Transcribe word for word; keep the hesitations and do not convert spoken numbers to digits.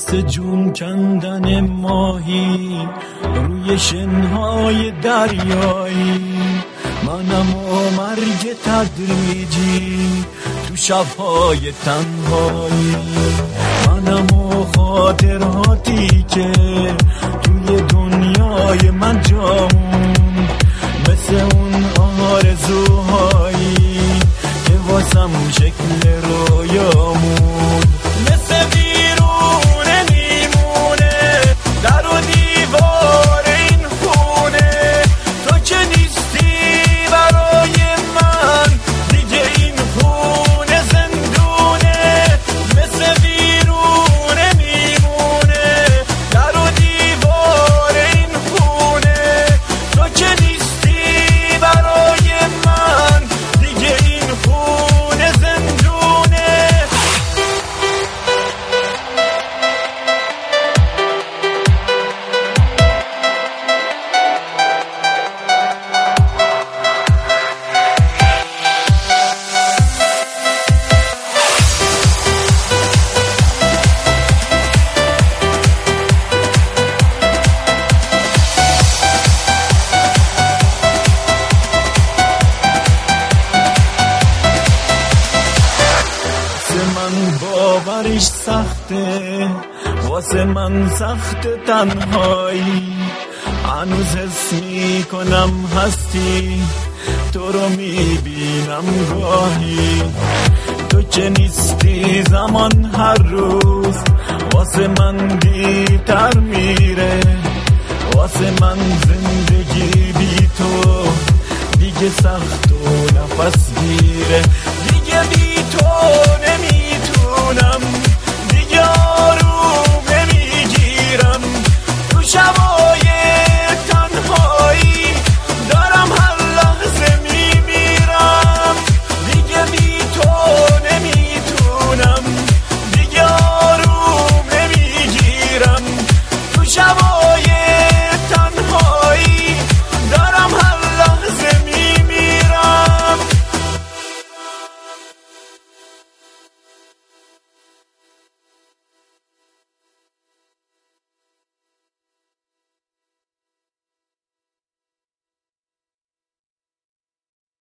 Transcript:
مثل جون کندن ماهی روی شنهای دریایی، منم و مرگ تدریجی تو شبهای تنهایی، منم و خاطراتی که توی دنیای من جامون، مثل اون آرزوهایی که واسم شکل رویامون، مثل بیرونه میمونه در و دیوار این خونه، تو که نیستی برای من دیگه این خونه زندونه، مثل بیرونه میمونه در و دیوار این خونه، تو که نیستی برای من دیگه این خونه زندونه. باورش سخته، واسه من سخت تنهایی، هنوز حس میکنم هستی، تو رو میبینم گاهی، تو که نیستی زمان هر روز واسه من دیرتر میره، واسه من زندگی بی تو دیگه سخت و نفس گیره، دیگه بی تو نمیتونم